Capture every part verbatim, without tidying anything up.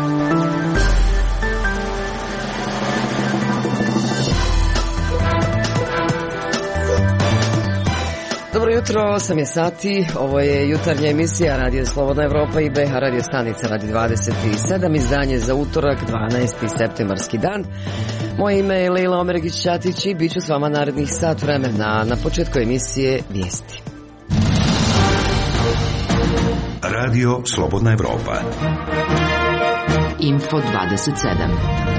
Dobro jutro, osam je sati, ovo je jutarnja emisija Radio Slobodna Evropa i B H radio stanica Radio dvadeset sedam, izdanje za utorak, dvanaesti septembarski dan. Moje ime je Lejla Omeregić-Ćatić i bit ću s vama narednih sat vremena. Na početku emisije vijesti. Radio Slobodna Evropa. Info dvadeset sedam.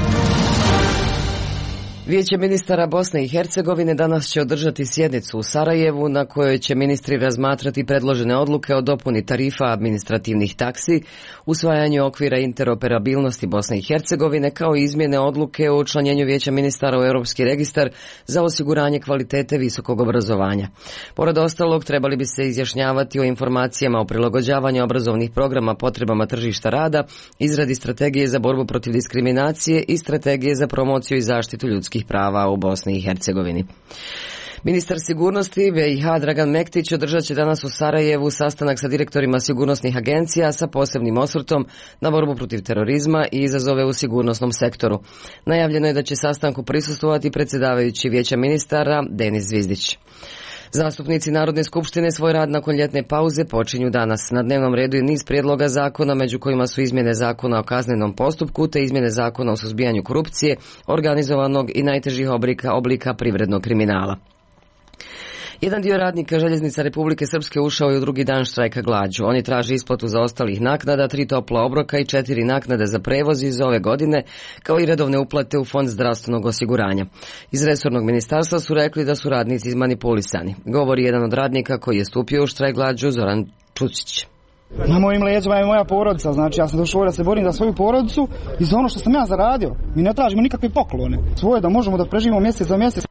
Vijeće ministara Bosne i Hercegovine danas će održati sjednicu u Sarajevu na kojoj će ministri razmatrati predložene odluke o dopuni tarifa administrativnih taksi, usvajanju okvira interoperabilnosti Bosne i Hercegovine kao i izmjene odluke o učlanjenju Vijeća ministara u Europski registar za osiguranje kvalitete visokog obrazovanja. Pored ostalog, trebali bi se izjašnjavati o informacijama o prilagođavanju obrazovnih programa potrebama tržišta rada, izradi strategije za borbu protiv diskriminacije i strategije za promociju i zaštitu ljudskih prava u Bosni i Hercegovini. Ministar sigurnosti B i H Dragan Mektić održat će danas u Sarajevu sastanak sa direktorima sigurnosnih agencija sa posebnim osvrtom na borbu protiv terorizma i izazove u sigurnosnom sektoru. Najavljeno je da će sastanku prisustvovati predsjedavajući Vijeća ministara Denis Zvizdić. Zastupnici Narodne skupštine svoj rad nakon ljetne pauze počinju danas. Na dnevnom redu je niz prijedloga zakona, među kojima su izmjene zakona o kaznenom postupku te izmjene zakona o suzbijanju korupcije, organizovanog i najtežih oblika, oblika privrednog kriminala. Jedan dio radnika Željeznica Republike Srpske ušao je u drugi dan štrajka glađu. Oni traže isplatu zaostalih naknada, tri topla obroka i četiri naknade za prevoz iz ove godine, kao i redovne uplate u Fond zdravstvenog osiguranja. Iz resornog ministarstva su rekli da su radnici izmanipulisani. Govori jedan od radnika koji je stupio u štrajk glađu, Zoran Čučić. Na mojim leđima je moja porodica, znači ja sam došao da se borim za svoju porodicu i za ono što sam ja zaradio. Mi ne tražimo nikakve poklone. Svoje da možemo da preživimo mjesec za mjesec.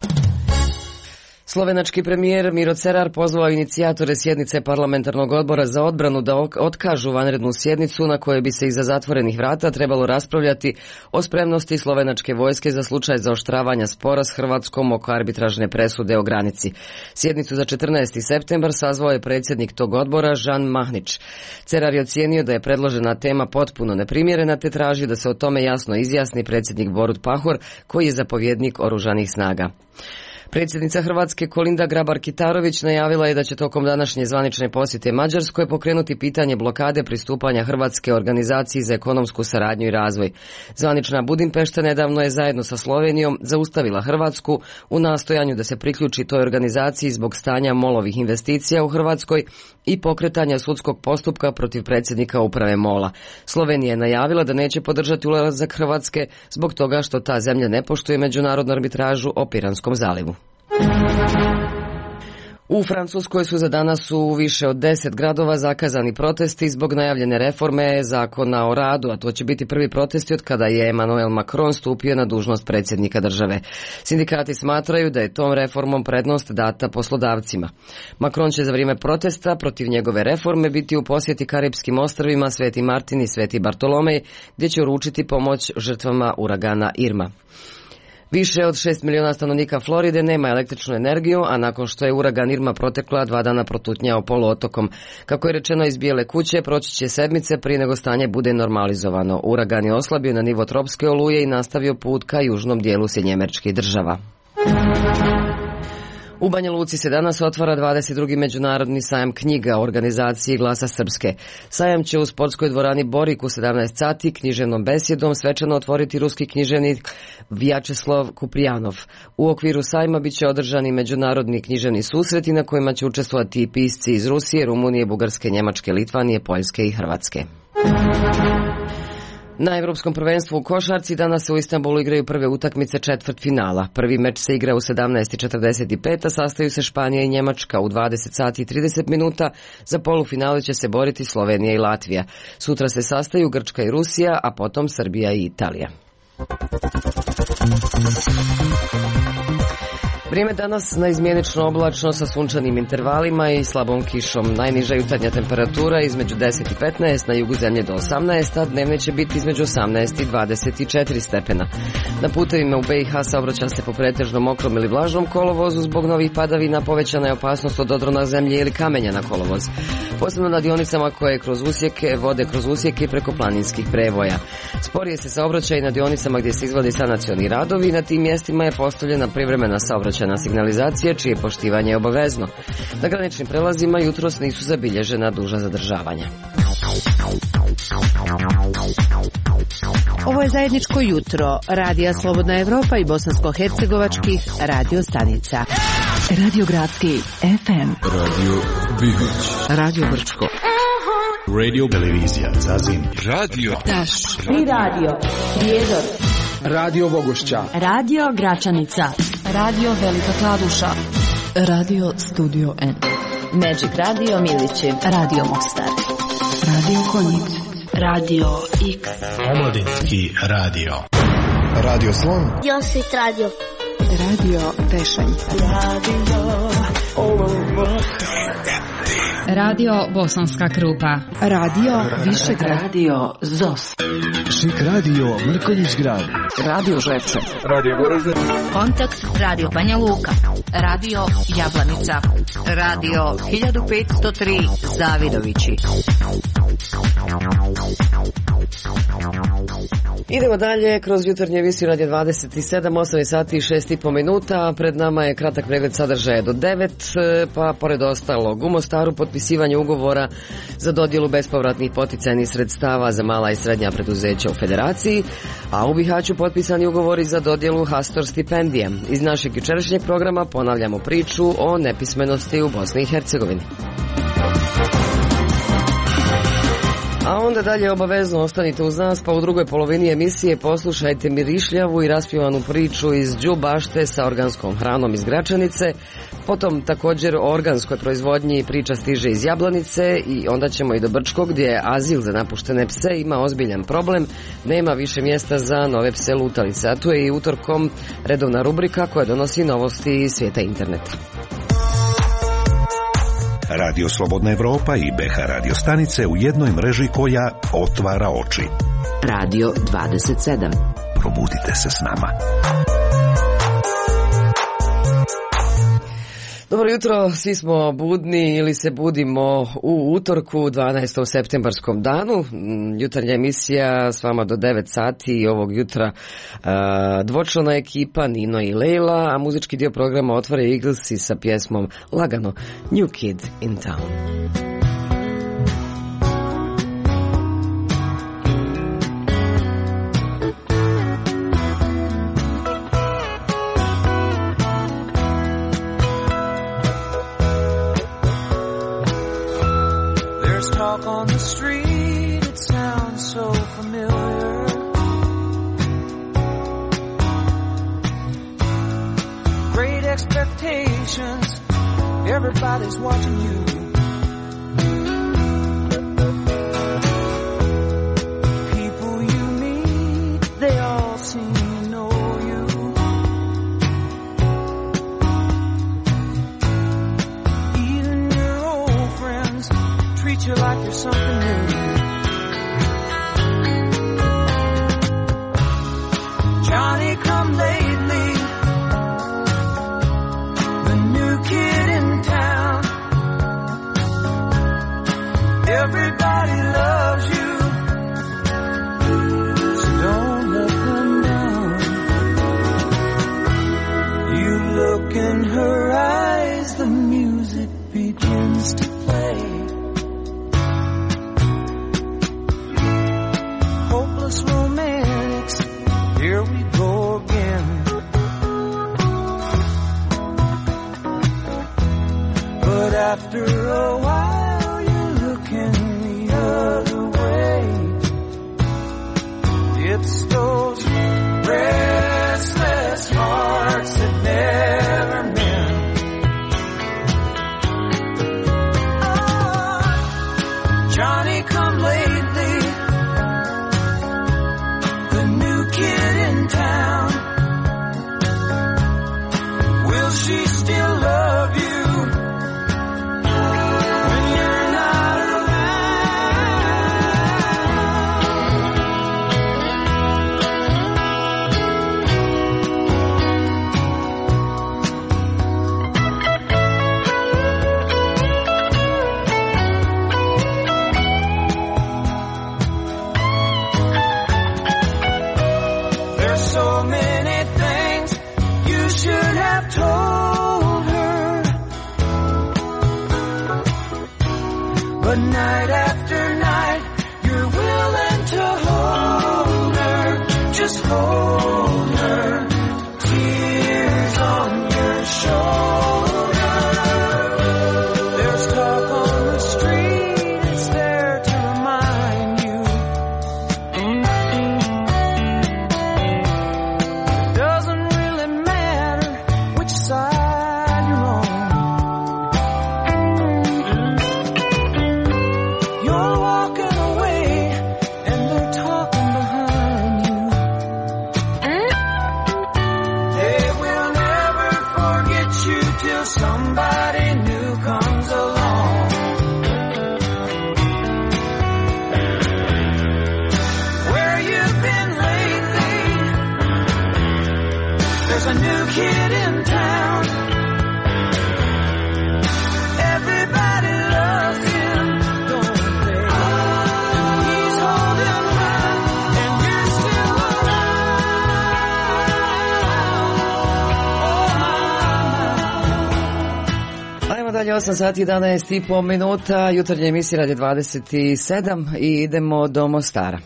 Slovenački premijer Miro Cerar pozvao inicijatore sjednice parlamentarnog odbora za odbranu da otkažu vanrednu sjednicu na kojoj bi se iza zatvorenih vrata trebalo raspravljati o spremnosti slovenačke vojske za slučaj zaoštravanja spora s Hrvatskom oko arbitražne presude o granici. Sjednicu za četrnaesti septembar sazvao je predsjednik tog odbora Žan Mahnić. Cerar je ocijenio da je predložena tema potpuno neprimjerena te traži da se o tome jasno izjasni predsjednik Borut Pahor, koji je zapovjednik oružanih snaga. Predsjednica Hrvatske Kolinda Grabar-Kitarović najavila je da će tokom današnje zvanične posjete Mađarskoj pokrenuti pitanje blokade pristupanja Hrvatske organizaciji za ekonomsku saradnju i razvoj. Zvanična Budimpešta nedavno je zajedno sa Slovenijom zaustavila Hrvatsku u nastojanju da se priključi toj organizaciji zbog stanja molovih investicija u Hrvatskoj i pokretanja sudskog postupka protiv predsjednika uprave mola. Slovenija je najavila da neće podržati ulazak Hrvatske zbog toga što ta zemlja ne poštuje međunarodnu arbitražu o Piranskom zalivu. U Francuskoj su za danas u više od deset gradova zakazani protesti zbog najavljene reforme zakona o radu, a to će biti prvi protesti od kada je Emmanuel Macron stupio na dužnost predsjednika države. Sindikati smatraju da je tom reformom prednost data poslodavcima. Macron će za vrijeme protesta protiv njegove reforme biti u posjeti Karipskim ostrvima Sveti Martin i Sveti Bartolomej, gdje će uručiti pomoć žrtvama uragana Irma. Više od šest miliona stanovnika Floride nema električnu energiju, a nakon što je uragan Irma protekla dva dana protutnjao poluotokom. Kako je rečeno iz Bijele kuće, proći će sedmice prije nego stanje bude normalizovano. Uragan je oslabio na nivo tropske oluje i nastavio put ka južnom dijelu Sjedinjenih Američkih Država. U Banja Luci se danas otvara dvadeset drugi međunarodni sajam knjiga organizaciji Glasa Srpske. Sajam će u sportskoj dvorani Borik u sedamnaest sati književnom besjedom svečano otvoriti ruski književnik Vjačeslav Kuprijanov. U okviru sajma biće održani međunarodni književni susreti na kojima će učestvovati i pisci iz Rusije, Rumunije, Bugarske, Njemačke, Litvanije, Poljske i Hrvatske. Na Evropskom prvenstvu u košarci danas se u Istanbulu igraju prve utakmice četvrtfinala. Prvi meč se igra u sedamnaest četrdeset pet, a sastaju se Španija i Njemačka u dvadeset sati i trideset minuta. Za polufinale će se boriti Slovenija i Latvija. Sutra se sastaju Grčka i Rusija, a potom Srbija i Italija. Vrijeme danas naizmjenično oblačno sa sunčanim intervalima i slabom kišom. Najniža jutarnja temperatura između deset i petnaest, na jugu zemlje do osamnaest, a dnevne će biti između osamnaest i dvadeset četiri stepena. Na putevima u B i H saobraća se po pretežno mokrom ili vlažnom kolovozu. Zbog novih padavina povećana je opasnost od odrona zemlje ili kamenja na kolovoz. Posebno na dionicama koje kroz usjeke vode kroz usjeke i preko planinskih prevoja. Sporije se saobraćaj na dionicama gdje se izvodi sanacioni radovi. Na tim mjestima je postavljena privremena saobraćajna signalizacija čije poštivanje je obavezno. Na graničnim prelazima jutros nisu zabilježena duža zadržavanja. Ovo je zajedničko jutro Radija Slobodna Evropa i bosansko-hercegovačkih radio stanica. Radio Gradski F M, Radio Bibić, Radio Brčko, Radio Televizija Zazim, Radio Taš, Tri Radio Prijedor, Radio Bogošća, Radio Gračanica, Radio Velika Kladuša, Radio Studio N, Magic Radio Milići, Radio Mostar, Radio Konjic, Radio X, Omladinski radio, Radio Slon, Josit Radio, Radio Tešanj, Radio Radio Bosanska Krupa, Radio Višegrad, Radio Zos, Šik Radio Mrkonjić Grad, Radio Žepče, Radio Goražde, Kontakt Radio Banja Luka, Radio Jablanica, Radio hiljadu petsto tri Zavidovići. Idemo dalje kroz jutarnje emisiju Radio dvadeset sedam, osam sati i šest i po minuta. Pred nama je kratak pregled sadržaja do devet, pa pored ostalog u Mostaru potpisivanje ugovora za dodjelu bespovratnih poticajnih sredstava za mala i srednja preduzeća u Federaciji, a u Bihaću potpisani ugovori za dodjelu Hastor stipendije. Iz našeg jučerašnjeg programa ponavljamo priču o nepismenosti u Bosni i Hercegovini. A onda dalje obavezno ostanite uz nas, pa u drugoj polovini emisije poslušajte mirišljavu i raspjevanu priču iz Đubašte sa organskom hranom iz Gračanice. Potom također o organskoj proizvodnji priča stiže iz Jablanice i onda ćemo i do Brčkog gdje azil za napuštene pse ima ozbiljan problem. Nema više mjesta za nove pse lutalice, a tu je i utorkom redovna rubrika koja donosi novosti iz svijeta interneta. Radio Slobodna Evropa i B H radio stanice u jednoj mreži koja otvara oči. Radio dvadeset sedam. Probudite se s nama. Dobro jutro, svi smo budni ili se budimo u utorku dvanaestom septembarskom danu. Jutarnja emisija s vama do devet sati i ovog jutra dvočlana ekipa Nino i Leila, a muzički dio programa otvara Eaglesi sa pjesmom Lagano, New Kid in Town. On the street, it sounds so familiar. Great expectations, everybody's watching you. People you meet, they all seem to know you. Even your old friends treat you like you're something new. Johnny come lately, the new kid in town. Everybody loves you, so don't let them down. You look in her eyes, the music begins to play. Romantics, here we go again. But after a while you look in the but night after night you're willing to hold her, just hold her, tears on your shoulder. There's talk on the street, it's there to remind you. It doesn't really matter which side you're on. You're walking away and they're talking behind you. They will never forget you till somebody new comes along. Where you've been lately? There's a new kid in town. Everybody loves him, don't they? He's holding back and you're still around. Ajmo dalje, osam sati i jedanaest i pol minuta, jutarnje emisije Radio dvadeset sedam i idemo do Mostara.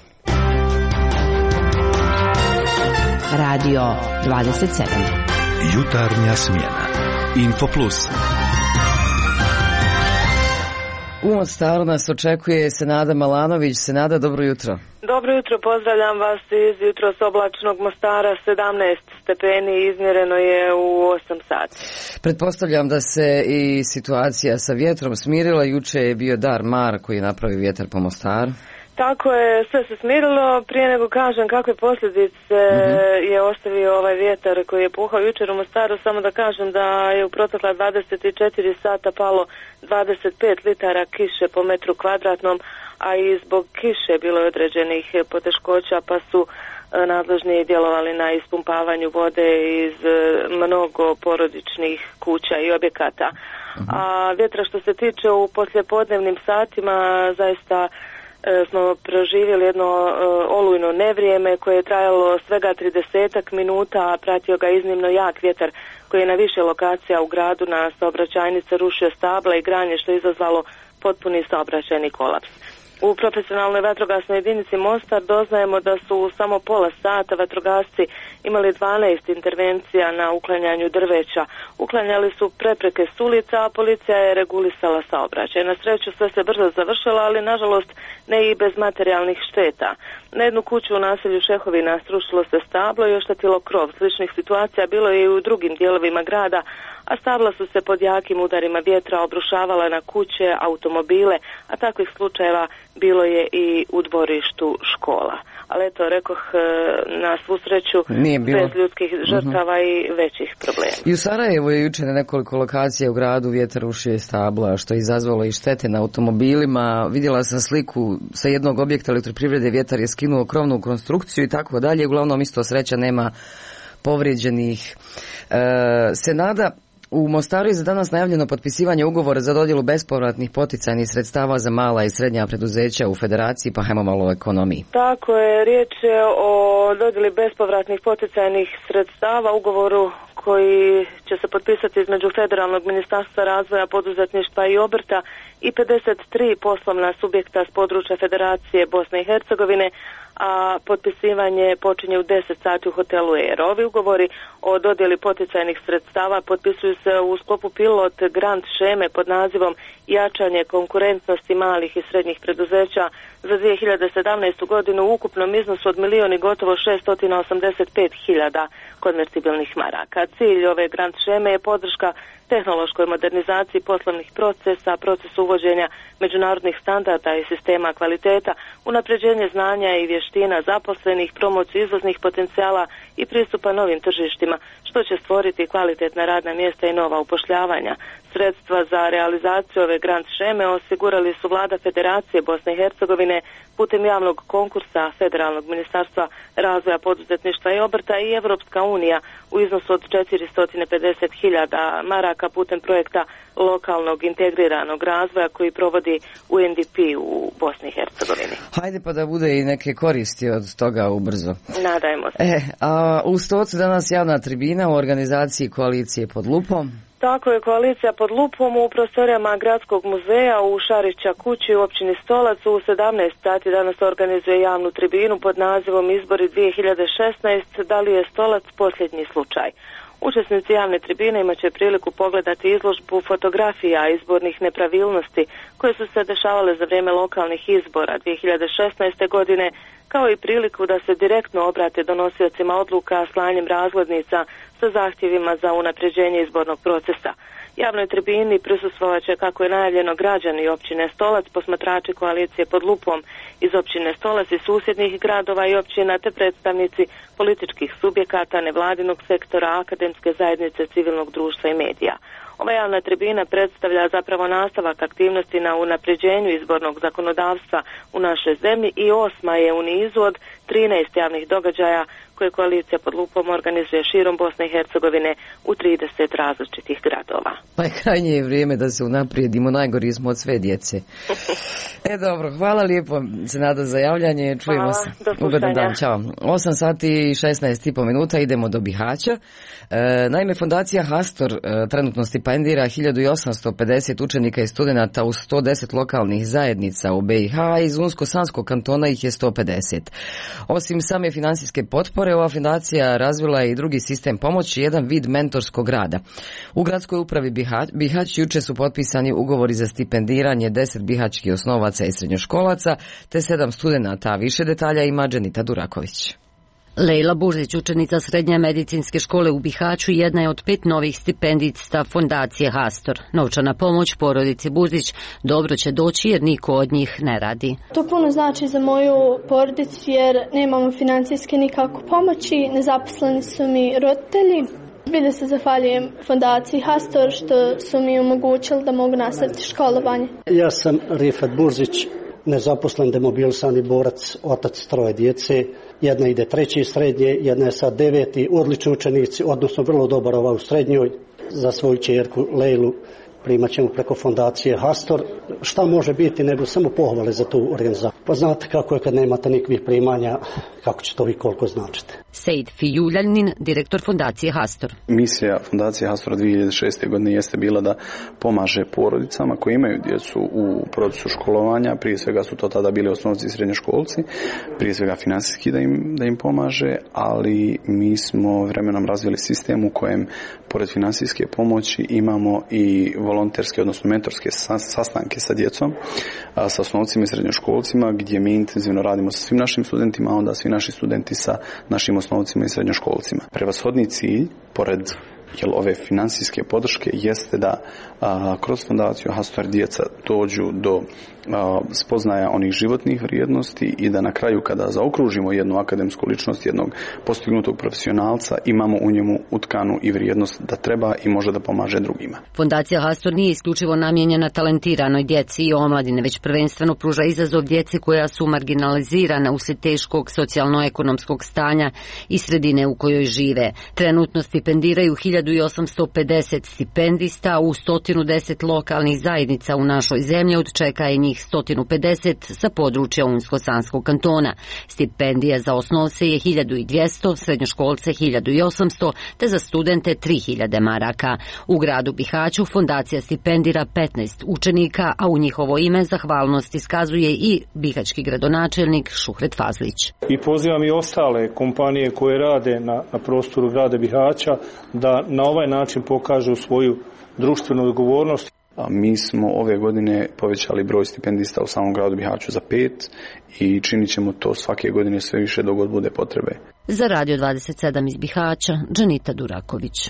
Radio dvadeset sedam. Jutarnja smjena. Info Plus. U Mostaru nas očekuje Senada Malanović. Senada, dobro jutro. Dobro jutro, pozdravljam vas iz jutros oblačnog Mostara, sedamnaest stepeni, izmjereno je u osam sati. Pretpostavljam da se i situacija sa vjetrom smirila. Juče je bio dar mar koji je napravio vjetar po Mostaru. Tako je, sve se smirilo. Prije nego kažem kakve posljedice mm-hmm. je ostavio ovaj vjetar koji je puhao jučer u Mostaru, samo da kažem da je u protekla dvadeset četiri sata palo dvadeset pet litara kiše po metru kvadratnom, a i zbog kiše bilo je određenih poteškoća, pa su nadležni djelovali na ispumpavanju vode iz mnogo porodičnih kuća i objekata. Mm-hmm. A vjetra što se tiče u poslijepodnevnim satima zaista smo proživjeli jedno olujno nevrijeme koje je trajalo svega tridesetak minuta, a pratio ga iznimno jak vjetar koji je na više lokacija u gradu na saobraćajnice rušio stabla i granje što je izazvalo potpuni saobraćajni kolaps. U profesionalnoj vatrogasnoj jedinici Mostar doznajemo da su u samo pola sata vatrogasci imali dvanaest intervencija na uklanjanju drveća. Uklanjali su prepreke s ulica, a policija je regulisala saobraćaj. Na sreću sve se brzo završilo, ali nažalost ne i bez materijalnih šteta. Na jednu kuću u naselju Šehovina srušilo se stablo i oštetilo krov. Sličnih situacija bilo je i u drugim dijelovima grada, a stabla su se pod jakim udarima vjetra obrušavala na kuće, automobile, a takvih slučajeva bilo je i u dvorištu škola. Ali eto, rekoh, na svu sreću bez ljudskih žrtava uh-huh. i većih problema. I u Sarajevu je jučer na nekoliko lokacija u gradu vjetar rušio stabla, što je izazvalo i štete na automobilima. Vidjela sam sliku sa jednog objekta elektroprivrede, vjetar je skinuo krovnu konstrukciju i tako dalje. Uglavnom isto sreća, nema povrijeđenih. E, Senada, u Mostaru je za danas najavljeno potpisivanje ugovora za dodjelu bespovratnih poticajnih sredstava za mala i srednja preduzeća u Federaciji, pa hajmo malo o ekonomiji. Tako je, riječ je o dodjeli bespovratnih poticajnih sredstava, ugovoru koji će se potpisati između Federalnog ministarstva razvoja, poduzetništva i obrta i pedeset tri poslovna subjekta s područja Federacije Bosne i Hercegovine, a potpisivanje počinje u deset sati u hotelu Air. Ovi ugovori o dodjeli poticajnih sredstava potpisuju se u sklopu pilot grant šeme pod nazivom Jačanje konkurentnosti malih i srednjih preduzeća za dvije hiljade sedamnaestu godinu u ukupnom iznosu od milijun i gotovo šeststo osamdeset pet hiljada konvertibilnih maraka. Cilj ove grant šeme je podrška tehnološkoj modernizaciji poslovnih procesa, procesu uvođenja međunarodnih standarda i sistema kvaliteta, unapređenje znanja i vještina zaposlenih, promociju izvoznih potencijala i pristupa novim tržištima, što će stvoriti kvalitetna radna mjesta i nova upošljavanja. Sredstva za realizaciju ove grant šeme osigurali su vlada Federacije Bosne i Hercegovine putem javnog konkursa Federalnog ministarstva razvoja, poduzetništva i obrta i Evropska unija u iznosu od četiristo pedeset hiljada maraka putem projekta lokalnog integriranog razvoja koji provodi U N D P u Bosni i Hercegovini. Hajde pa da bude i neke koristi od toga ubrzo. Nadajmo se. E, a u Stocu danas javna tribina u organizaciji Koalicije pod lupom. Tako je koalicija pod lupom u prostorijama Gradskog muzeja u Šarića kući u općini Stolac u sedamnaest sati danas organizuje javnu tribinu pod nazivom Izbori dvije hiljade šesnaest. Da li je Stolac posljednji slučaj? Učesnici javne tribine imat će priliku pogledati izložbu fotografija izbornih nepravilnosti koje su se dešavale za vrijeme lokalnih izbora dvije hiljade šesnaeste. godine, kao i priliku da se direktno obrate donosiocima odluka slanjem razglednica sa zahtjevima za unapređenje izbornog procesa. Javnoj tribini prisustvovat će, kako je najavljeno, građani općine Stolac, posmatrači koalicije pod lupom iz općine Stolac i susjednih gradova i općina, te predstavnici političkih subjekata, nevladinog sektora, akademske zajednice, civilnog društva i medija. Ova javna tribina predstavlja zapravo nastavak aktivnosti na unapređenju izbornog zakonodavstva u našoj zemlji i osma je u nizu od trinaest javnih događaja koje koalicija pod lupom organizuje širom Bosne i Hercegovine u trideset različitih gradova. Pa je krajnje je vrijeme da se unaprijedimo, najgori smo od sve djece. E dobro, hvala lijepo Senada za javljanje, čujemo hvala, se. Ugodan dan, čao. osam sati i šesnaest i po minuta, idemo do Bihaća. E, naime, fondacija Hastor e, trenutno stipendira hiljadu osamsto pedeset učenika i studenata u sto deset lokalnih zajednica u B i H, a iz Unsko-Sanskog kantona ih je sto pedeset. Osim same financijske potpore, ova fondacija razvila je i drugi sistem pomoći, jedan vid mentorskog rada. U gradskoj upravi Bihać, Bihać juče su potpisani ugovori za stipendiranje deset bihaćkih osnovaca i srednjoškolaca, te sedam studenata, a više detalja ima Dženita Duraković. Lejla Bužić, učenica srednje medicinske škole u Bihaću, jedna je od pet novih stipendista fondacije Hastor. Novčana pomoć porodici Bužić dobro će doći jer niko od njih ne radi. To puno znači za moju porodicu jer nemamo financijske nikako pomoći, nezaposleni su mi roditelji. Bili se zahvaljujem fondaciji Hastor što su mi omogućili da mogu nastaviti školovanje. Ja sam Rifat Burzić, nezaposlen demobilisani borac, otac troje djece. Jedna ide treći srednje, jedna je sad deveti, odlični učenici, odnosno vrlo dobar ova u srednjoj. Za svoju ćerku Lejlu primat ćemo preko fondacije Hastor. Šta može biti nego samo pohvale za tu organizaciju. Pa znate kako je kad nemate nikakvih primanja, kako će to vi koliko značite. Sejid Fijuljanin, direktor fondacije Hastor. Misija fondacije Hastor dvije hiljade šeste. godine jeste bila da pomaže porodicama koji imaju djecu u procesu školovanja. Prije svega su to tada bili osnovci i srednjoškolci, prije svega financijski da im, da im pomaže, ali mi smo vremenom razvili sistem u kojem pored financijske pomoći imamo i volonterske, odnosno mentorske sastanke sa djecom, sa osnovcima i srednjoškolcima, gdje mi intenzivno radimo sa svim našim studentima, a onda svi naši studenti sa našim osnovcima i srednjoškolcima. Prevashodni cilj, pored jel, ove financijske podrške, jeste da a, kroz fondaciju Hastor djeca dođu do a, spoznaja onih životnih vrijednosti i da na kraju kada zaokružimo jednu akademsku ličnost, jednog postignutog profesionalca, imamo u njemu utkanu i vrijednost da treba i može da pomaže drugima. Fondacija Hastor nije isključivo namijenjena talentiranoj djeci i omladine, već prvenstveno pruža izazov djeci koja su marginalizirana uslijed teškog socijalno-ekonomskog stanja i sredine u kojoj žive. Trenutno stipendiraju hiljadu osamsto pedeset stipendista u sto deset lokalnih zajednica u našoj zemlji, od čega je njih sto pedeset sa područja Unsko-Sanskog kantona. Stipendija za osnovce je hiljadu dvjesto, srednjoškolce hiljadu osamsto, te za studente tri hiljade maraka. U gradu Bihaću fondacija stipendira petnaest učenika, a u njihovo ime zahvalnost iskazuje i bihaćki gradonačelnik Šuhret Fazlić. I pozivam i ostale kompanije koje rade na, na prostoru grada Bihaća da na ovaj način pokažu svoju društvenu odgovornost. A mi smo ove godine povećali broj stipendista u samom gradu Bihaću za pet i činit ćemo to svake godine sve više dok god bude potrebe. Za Radio dvadeset sedam iz Bihaća, Dženita Duraković.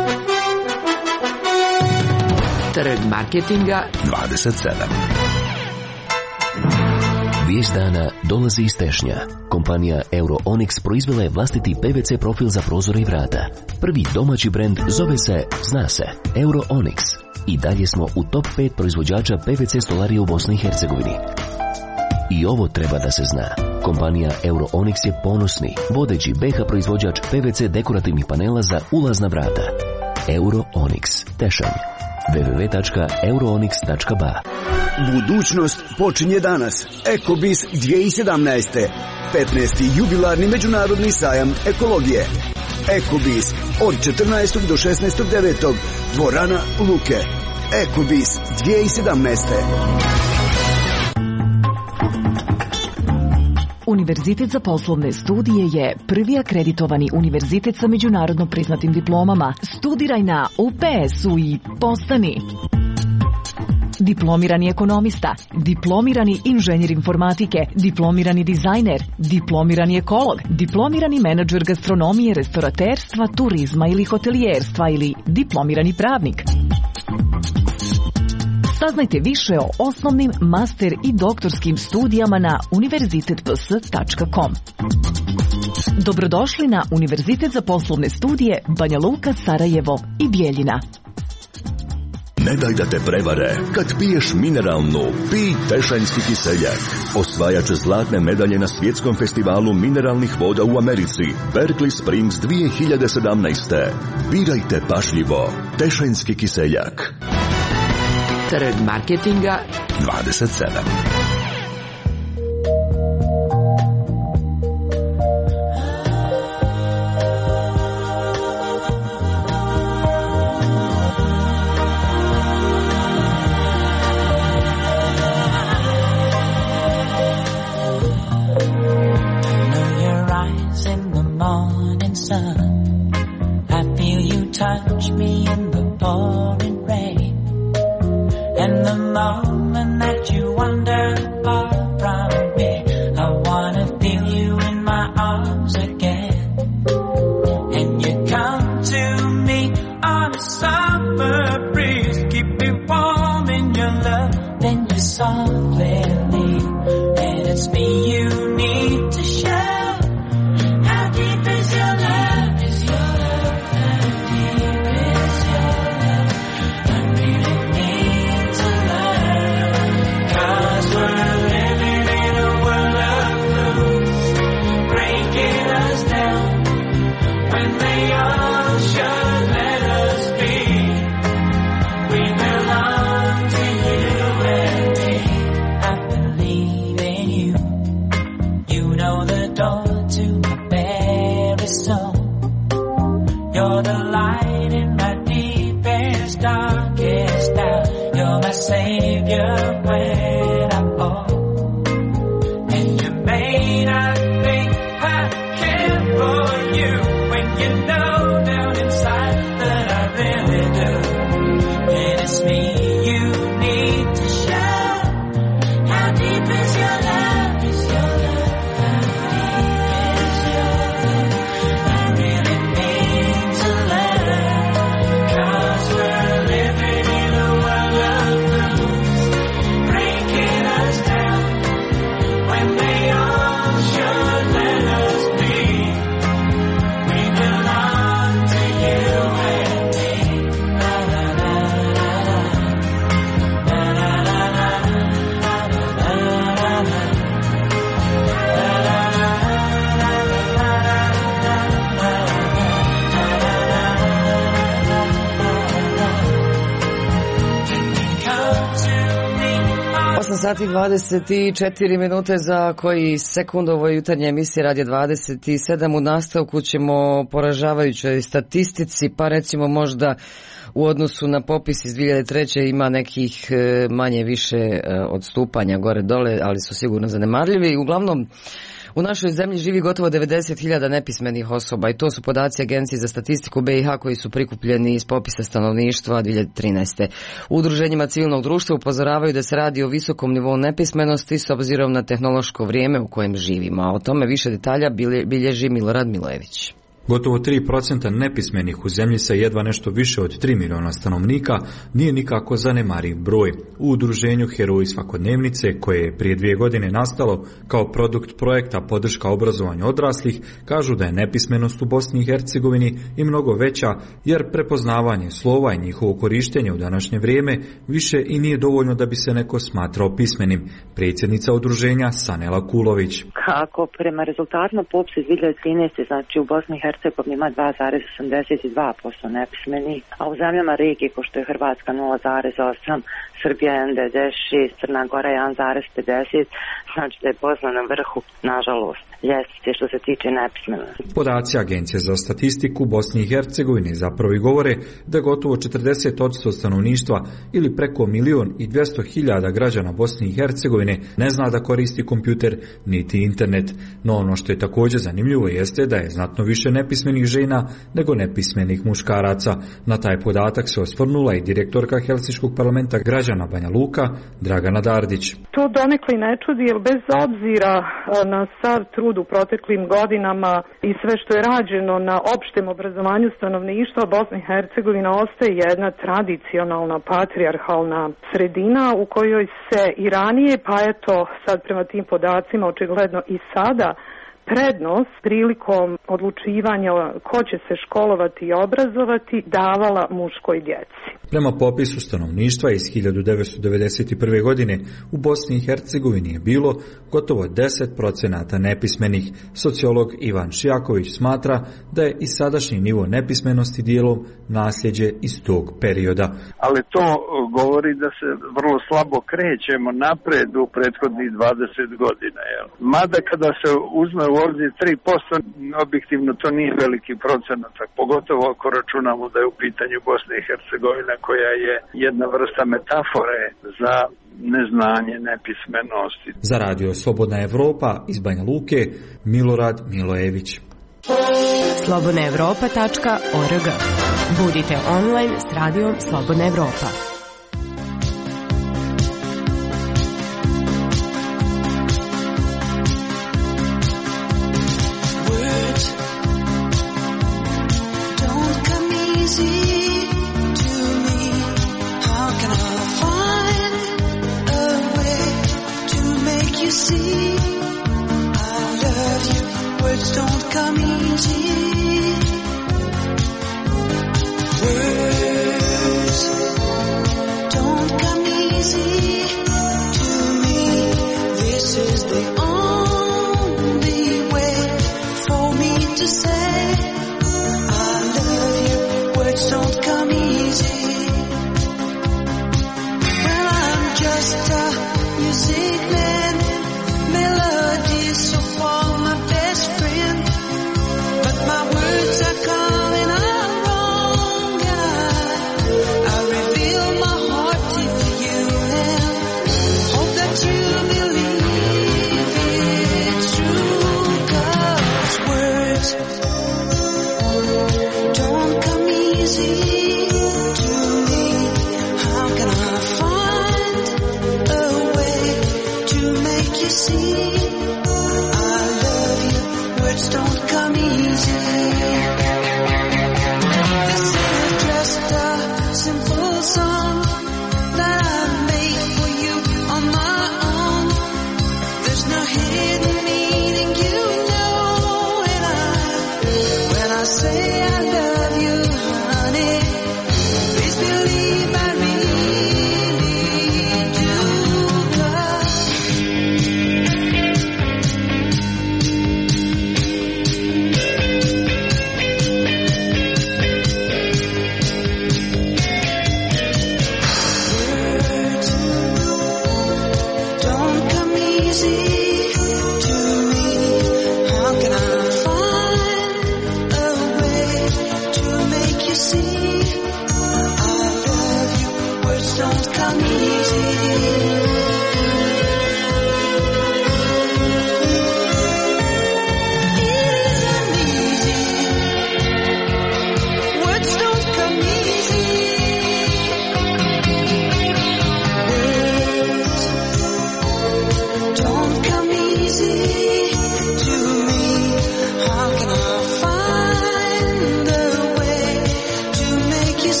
Trg marketinga dvadeset sedam. Vijest dana dolazi iz Tešnja. Kompanija Euroonyx proizvela je vlastiti P V C profil za prozore i vrata. Prvi domaći brend zove se, zna se, Euroonyx. I dalje smo u top pet proizvođača P V C stolarije u Bosni i Hercegovini. I ovo treba da se zna. Kompanija Euroonyx je ponosni, vodeći B H proizvođač P V C dekorativnih panela za ulazna vrata. Euroonyx, Tešanj. w w w tačka euroonyx tačka b a. Budućnost počinje danas. Ekobis dvije hiljade sedamnaeste. petnaesti jubilarni međunarodni sajam ekologije. Ekobis od četrnaestog do šesnaestog devetog Dvorana Luke. Ekobis dvije tisuće sedamnaeste. Univerzitet za poslovne studije je prvi akreditovani univerzitet sa međunarodno priznatim diplomama. Studiraj na U P S-u i postani diplomirani ekonomista, diplomirani inženjer informatike, diplomirani dizajner, diplomirani ekolog, diplomirani menadžer gastronomije, restoraterstva, turizma ili hotelijerstva ili diplomirani pravnik. Saznajte više o osnovnim, master i doktorskim studijama na univerzitet p s tačka com. Dobrodošli na Univerzitet za poslovne studije Banja Luka, Sarajevo i Bijeljina. Ne daj da te prevare. Kad piješ mineralnu, pij Tešanjski kiseljak. Osvajač zlatne medalje na svjetskom festivalu mineralnih voda u Americi, Berkeley Springs dvije hiljade sedamnaeste. Birajte pašljivo. Tešanjski kiseljak. Trg marketinga dvadeset sedam. Touch me in the pouring rain, and the moment that you wander far from me, I wanna feel you in my arms again. And you come to me on a summer breeze, keep me warm in your love, then you softly leave, and it's me you need to show. How deep is your love? Is your love how deep is your love? I really need to learn, 'cause we're living in a world of rules, breaking us down when they all should let us be. We belong to you and me. I believe in you. You know the door to my very soul. You're the light in my deepest, darkest doubt. You're my savior when I fall. And you may not think I care for you when you know down inside that I really do. And it's me you need to show. How deep is your love? Is your love how deep is your love? I really need to learn, 'cause we're living in a world of rules, breaking us down when they all should let us be. We belong to you and me. La la la la la. La la la la. La la la la. La la la osam sati dvadeset četiri minute za koji sekund ovoj jutarnje emisije Radio dvadeset sedam. U nastavku ćemo poražavajućoj statistici, pa recimo možda u odnosu na popis iz dvije hiljade treće ima nekih manje više odstupanja gore dole, ali su sigurno zanemarljivi. Uglavnom, u našoj zemlji živi gotovo devedeset hiljada nepismenih osoba i to su podaci Agencije za statistiku B i H koji su prikupljeni iz popisa stanovništva dvije hiljade trinaeste. U udruženjima civilnog društva upozoravaju da se radi o visokom nivou nepismenosti s obzirom na tehnološko vrijeme u kojem živimo, a o tome više detalja bilježi Milorad Milojević. Gotovo tri posto nepismenih u zemlji sa jedva nešto više od tri miliona stanovnika nije nikako zanemariv broj. U udruženju Heroji svakodnevnice, koje je prije dvije godine nastalo kao produkt projekta podrška obrazovanju odraslih, kažu da je nepismenost u Bosni i Hercegovini i mnogo veća, jer prepoznavanje slova i njihovo korištenje u današnje vrijeme više i nije dovoljno da bi se neko smatrao pismenim. Predsjednica udruženja Sanela Kulović. Kako prema rezultatima popisa iz dvije hiljade trinaeste, znači u Bosni i Hercegovini Hercegovini ima dva zarez osamdeset dva posto nepismenih, a u zemljama regije kao što je Hrvatska nula zarez osam, Srbija jedan zarez šest, Crna Gora jedan zarez pedeset, znači da je Bosna na vrhu, nažalost, ljestvice što se tiče nepismenosti. Podaci Agencije za statistiku Bosne i Hercegovine zapravo i govore da gotovo četrdeset posto stanovništva ili preko milion i dvjesto hiljada građana Bosne i Hercegovine ne zna da koristi kompjuter niti internet. No ono što je također zanimljivo jeste da je znatno više nepismenih žena nego nepismenih muškaraca. Na taj podatak se osvrnula i direktorka Helsinškog parlamenta građana Banja Luka, Dragana Dardić. To donekle ne čudi, jer bez obzira na sav trud u proteklim godinama i sve što je rađeno na opštem obrazovanju stanovništva, Bosna i Hercegovina ostaje jedna tradicionalna patrijarhalna sredina u kojoj se i ranije, pa eto sad prema tim podacima očigledno i sada, prednost prilikom odlučivanja ko će se školovati i obrazovati davala muškoj djeci. Prema popisu stanovništva iz hiljadu devetsto devedeset prve. godine u Bosni i Hercegovini je bilo gotovo deset procenata nepismenih. Sociolog Ivan Šijaković smatra da je i sadašnji nivo nepismenosti dijelom nasljeđe iz tog perioda. Ali to govori da se vrlo slabo krećemo napred u prethodnih dvadeset godina. Jel? Mada kada se uzme u obzir tri posto, objektivno to nije veliki procenat, pogotovo ako računamo da je u pitanju Bosna i Hercegovina koja je jedna vrsta metafore za neznanje, nepismenosti. Za Radio Slobodna Evropa iz Banja Luke, Milorad Milojević. slobodna evropa tačka org. Budite online s radijom Slobodna Evropa.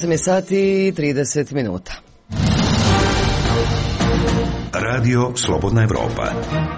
osam je sati i trideset minuta. Radio Slobodna Evropa.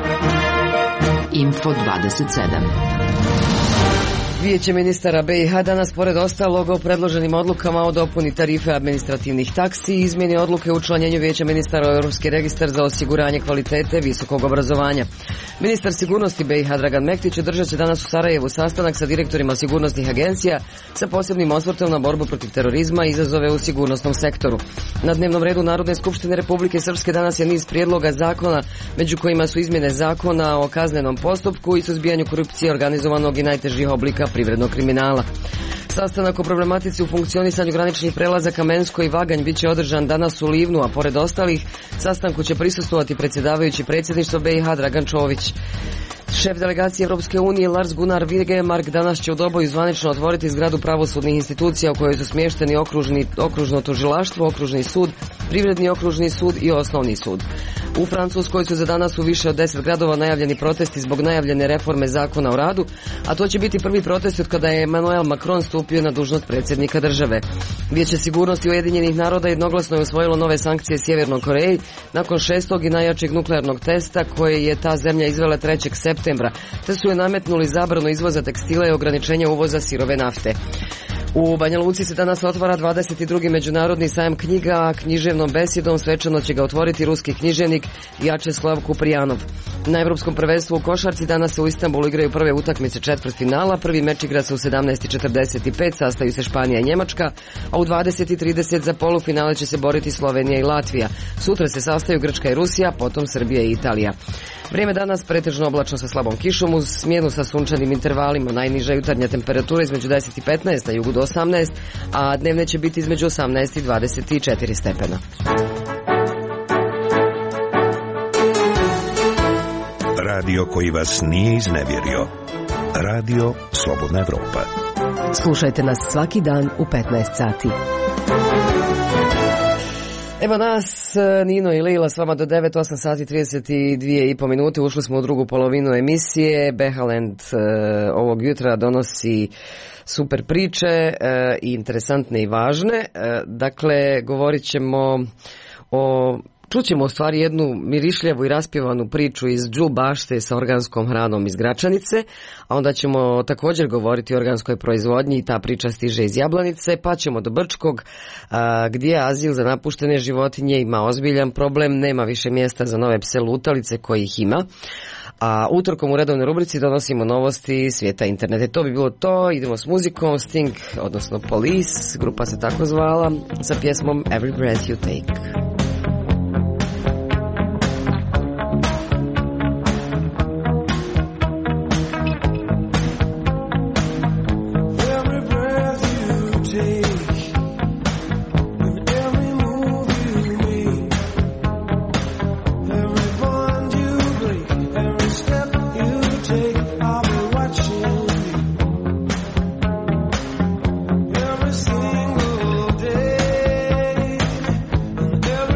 Info dvadeset sedam. Vijeće ministara be i ha danas, pored ostalog, o predloženim odlukama o dopuni tarife administrativnih taksi i izmjeni odluke o učlanjenju Vijeća ministara u Europski registar za osiguranje kvalitete visokog obrazovanja. Ministar sigurnosti be i ha Dragan Mektić održat će danas u Sarajevu sastanak sa direktorima sigurnosnih agencija sa posebnim osvrtom na borbu protiv terorizma i izazove u sigurnosnom sektoru. Na dnevnom redu Narodne skupštine Republike Srpske danas je niz prijedloga zakona, među kojima su izmjene zakona o kaznenom postupku i suzbijanju korupcije, organizovanog i najtežih oblika privrednog kriminala. Sastanak o problematici u funkcionisanju graničnih prelaza Kamensko i Vaganj biće održan danas u Livnu, a pored ostalih sastanku će prisustvovati predsjedavajući predsjedništva be i ha Dragan Čović. Šef delegacije Europske unije Lars Gunnar Vigemark danas će u Doboju zvanično otvoriti zgradu pravosudnih institucija u kojoj su smješteni okružni, okružno tužilaštvo, okružni sud, privredni okružni sud i osnovni sud. U Francuskoj su za danas u više od deset gradova najavljeni protesti zbog najavljene reforme zakona o radu, a to će biti prvi protest od kada je Emmanuel Macron stupio na dužnost predsjednika države. Vijeće sigurnosti Ujedinjenih naroda jednoglasno je usvojilo nove sankcije Sjevernoj Koreji nakon šestog i najjačeg nuklearnog testa koje je ta zemlja izvela trećeg septembra, te su je nametnuli zabranu izvoza tekstila i ograničenja uvoza sirove nafte. U Banja Luci se danas otvara dvadeset drugi međunarodni sajam knjiga, a književnom besedom svečano će ga otvoriti ruski književnik Jačeslav Kuprijanov. Na Evropskom prvenstvu u košarci danas se u Istanbulu igraju prve utakmice četvrtfinala. Prvi meč igra se u sedamnaest i četrdeset pet, sastaju se Španija i Njemačka, a u dvadeset i trideset za polufinale će se boriti Slovenija i Latvija. Sutra se sastaju Grčka i Rusija, potom Srbija i Italija. Vrijeme danas pretežno oblačno sa slabom kišom uz smjenu sa sunčanim intervalima. Najniža jutarnja temperatura između deset i petnaest, na jugu do osamnaest, a dnevne će biti između osamnaest i dvadeset četiri stepena. Radio koji vas nije iznevjerio. Radio Slobodna Evropa. Slušajte nas svaki dan u petnaest sati. Evo nas, Nino i Lila, s vama do devet, osam sati trideset dvije i po minute. Ušli smo u drugu polovinu emisije. Behaland uh, ovog jutra donosi super priče, uh, i interesantne i važne. Uh, dakle, govorit ćemo o... Čućemo u stvari jednu mirišljavu i raspjevanu priču iz džu bašte sa organskom hranom iz Gračanice, a onda ćemo također govoriti o organskoj proizvodnji i ta priča stiže iz Jablanice, pa ćemo do Brčkog, a, gdje azil za napuštene životinje ima ozbiljan problem, nema više mjesta za nove pse lutalice kojih ima. A utorkom u redovnoj rubrici donosimo novosti svijeta interneta. To bi bilo to, idemo s muzikom. Sting, odnosno Police, grupa se tako zvala, sa pjesmom Every Breath You Take. Every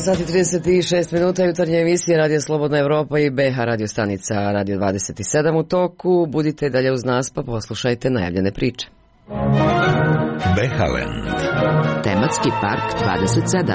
osam sati i trideset šest minuta, jutarnja emisija Radio Slobodna Evropa i B H radio stanica Radio dvadeset sedam u toku. Budite dalje uz nas pa poslušajte najavljene priče. Behaland. Tematski park dvadeset sedam.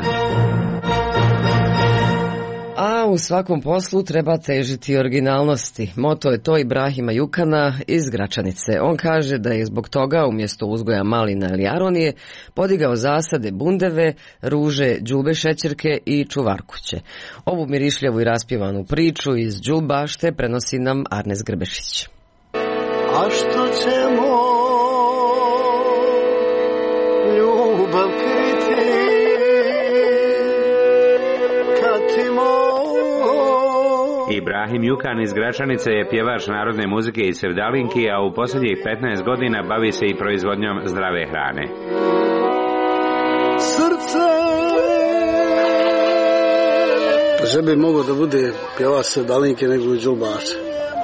A u svakom poslu treba težiti originalnosti. Moto je to Ibrahima Jukana iz Gračanice. On kaže da je zbog toga umjesto uzgoja malina ili aronije podigao zasade bundeve, ruže, đulbe šećerke i čuvarkuće. Ovu mirišljavu i raspjevanu priču iz Đulbašte prenosi nam Arnes Grbešić. A što ćemo ljubav kriti kad ti Ibrahim Jukan iz Gračanice je pjevač narodne muzike iz Sevdalinki, a u posljednjih petnaest godina bavi se i proizvodnjom zdrave hrane. Srce Že bi mogao da bude pjevač Sevdalinke nego u Đulbače.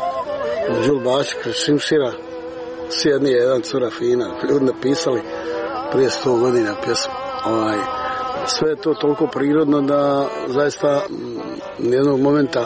U Đulbače kroz Šimšira sjedni je jedan cura fina. Ljudi napisali prije sto godina pjesmu. Ovaj, sve je to toliko prirodno da zaista nijednog momenta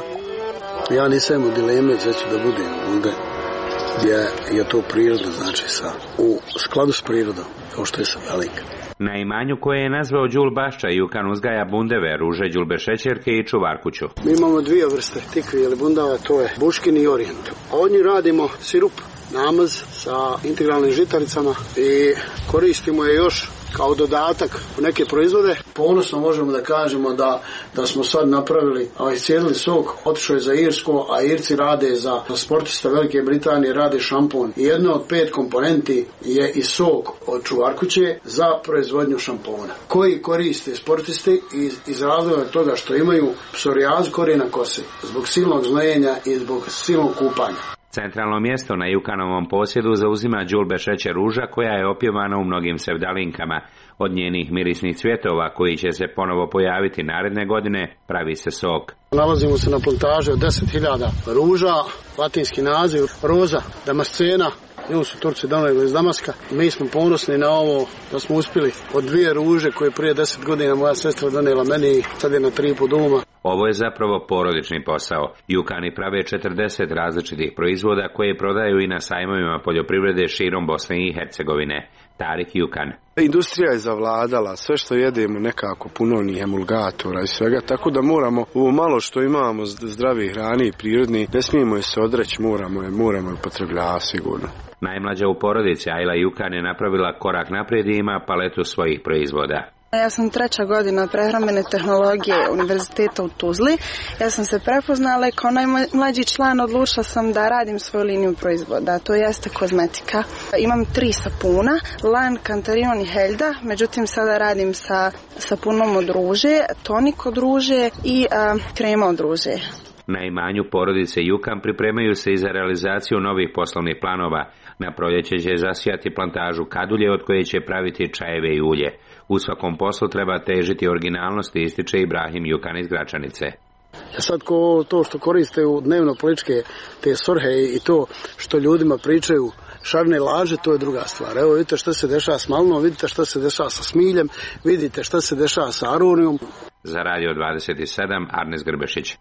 ja nisam imao dileme gdje ću da budem, onda gdje je to prirodno, znači sa, u skladu s prirodom, kao što je Sevdalinka. Na imanju koje je nazvao Đulbašća, Jukan uzgaja bundeve, ruže, đulbe šećerke i čuvarkuću. Mi imamo dvije vrste tikvi ili bundava, to je buškin i orijent. A od njih radimo sirup, namaz sa integralnim žitaricama i koristimo je još kao dodatak u neke proizvode. Ponosno možemo da kažemo da, da smo sad napravili, ovaj cijeli sok otišao je za Irsko, a Irci rade za, za sportista Velike Britanije, rade šampon. I jedna od pet komponenti je i sok od čuvarkuće za proizvodnju šampona, koji koriste sportisti iz, iz razloga toga što imaju psorijazu korijena kose, zbog silnog znojenja i zbog silnog kupanja. Centralno mjesto na Jukanovom posjedu zauzima đulbe šećer ruža koja je opjevana u mnogim Sevdalinkama. Od njenih mirisnih cvjetova koji će se ponovo pojaviti naredne godine pravi se sok. Nalazimo se na plantaži od deset hiljada ruža, latinski naziv roza damascena. Nju su Turci donijeli iz Damaska. Mi smo ponosni na ovo da smo uspjeli od dvije ruže koje prije deset godina moja sestra donijela meni, sad je na tri po doma. Ovo je zapravo porodični posao. Jukani prave četrdeset različitih proizvoda koje prodaju i na sajmovima poljoprivrede širom Bosne i Hercegovine. Tarik Jukan. Industrija je zavladala, sve što jedemo nekako puno onih emulgatora i svega, tako da moramo ovo malo što imamo zdravi hrani i prirodni, ne smijemo je se odreći, moramo je, moramo je upotrebljavati sigurno. Najmlađa u porodici Ajla Jukan je napravila korak naprijed i ima paletu svojih proizvoda. Ja sam treća godina prehrambene tehnologije Univerziteta u Tuzli. Ja sam se prepoznala i kao najmlađi član odlučila sam da radim svoju liniju proizvoda. To jeste kozmetika. Imam tri sapuna, Lan, Cantarion i Helda. Međutim, sada radim sa sapunom od ruže, tonik od ruže i a, krema od ruže. Na imanju porodice Jukan pripremaju se i za realizaciju novih poslovnih planova. Na proljeće će zasijati plantažu kadulje od koje će praviti čajeve i ulje. U svakom poslu treba težiti originalnosti, ističe Ibrahim Jukan iz Gračanice. Ja sad ko to što koriste u dnevno političke te svrhe i to što ljudima pričaju šarne laže, to je druga stvar. Evo vidite što se dešava s malinom, vidite što se dešava sa smiljem, vidite što se dešava sa aronijom. Za Radio dvadeset sedam, Arnes Grbešić.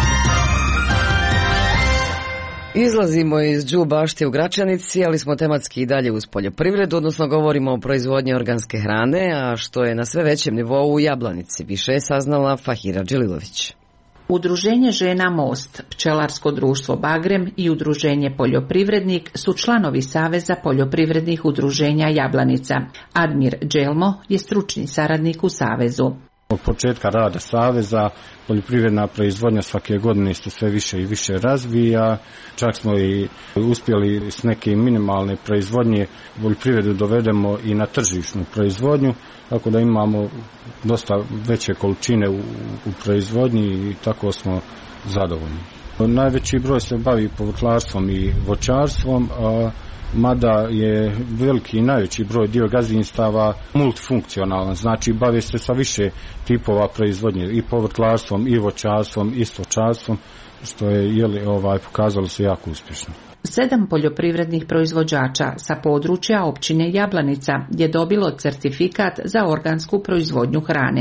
Izlazimo iz Đulbašte u Gračanici, ali smo tematski i dalje uz poljoprivredu, odnosno govorimo o proizvodnji organske hrane, a što je na sve većem nivou u Jablanici. Više je saznala Fahira Đelilović. Udruženje žena Most, Pčelarsko društvo Bagrem i Udruženje Poljoprivrednik su članovi Saveza poljoprivrednih udruženja Jablanica. Admir Đelmo je stručni saradnik u Savezu. Od početka rada Saveza poljoprivredna proizvodnja svake godine se sve više i više razvija. Čak smo i uspjeli s neke minimalne proizvodnje poljoprivredu dovedemo i na tržišnu proizvodnju, tako da imamo dosta veće količine u, u proizvodnji i tako smo zadovoljni. Najveći broj se bavi povrtlarstvom i voćarstvom, a mada je veliki i najveći broj dio gazdinstava multifunkcionalan, znači bave se sa više tipova proizvodnje i povrtlarstvom i voćarstvom i stočarstvom, što je jeli, ovaj, pokazalo se jako uspješno. Sedam poljoprivrednih proizvođača sa područja općine Jablanica je dobilo certifikat za organsku proizvodnju hrane.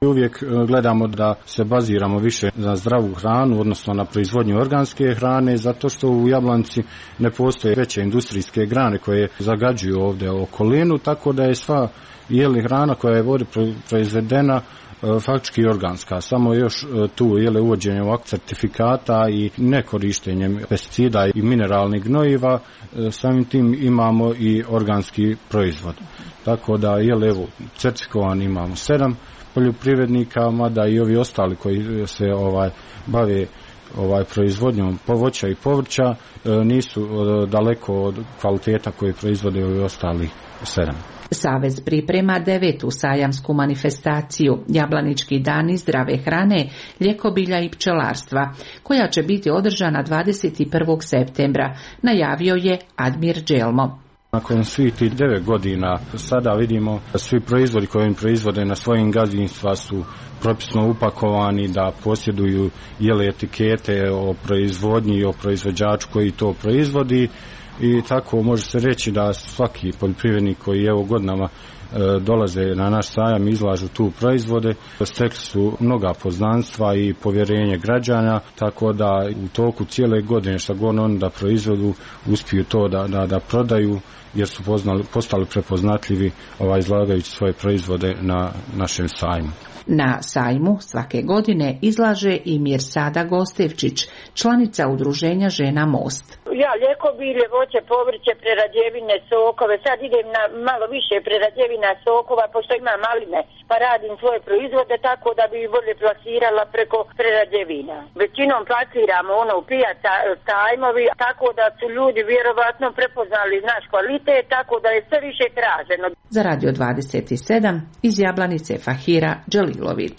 Uvijek gledamo da se baziramo više na zdravu hranu, odnosno na proizvodnju organske hrane, zato što u Jablanici ne postoje veće industrijske grane koje zagađuju ovdje okolinu, tako da je sva jeli hrana koja je ovdje proizvedena faktički organska, samo još tu jele uvođenjem ovakvih certifikata i nekorištenjem pesticida i mineralnih gnojiva, samim tim imamo i organski proizvod. Tako da jele evo certifikovan imamo sedam poljoprivrednika, mada i ovi ostali koji se ovaj bave ovaj proizvodnjom povrća i povrća nisu daleko od kvaliteta koje proizvode ovi ostali sedam. Savez priprema devetu sajamsku manifestaciju Jablanički dani zdrave hrane, ljekobilja i pčelarstva, koja će biti održana dvadeset prvog septembra, najavio je Admir Dželmo. Nakon svih tih devet godina sada vidimo da svi proizvodi koji im proizvode na svojim gazdinstva su propisno upakovani, da posjeduju jele etikete o proizvodnji i o proizvođaču koji to proizvodi. I tako može se reći da svaki poljoprivrednik koji evo godinama e, dolaze na naš sajam i izlažu tu proizvode, stekli su mnoga poznanstva i povjerenje građana, tako da u toku cijele godine šta god oni da proizvodu uspiju to da, da, da prodaju, jer su poznali, postali prepoznatljivi ovaj, izlagajući svoje proizvode na našem sajmu. Na sajmu svake godine izlaže i Mirsada Gostevčić, članica udruženja Žena Most. Ja ljekobilje, voće, povrće, prerađevine, sokove, sad idem na malo više prerađevina sokova, pošto imam maline, pa radim svoje proizvode tako da bi ih bolje plasirala preko prerađevina. Većinom plasiramo ono u pijaca, sajmovi, tako da su ljudi vjerovatno prepoznali naš kvalitet, tako da je sve više traženo. Za Radio dvadeset sedam iz Jablanice Fahira Đalilović.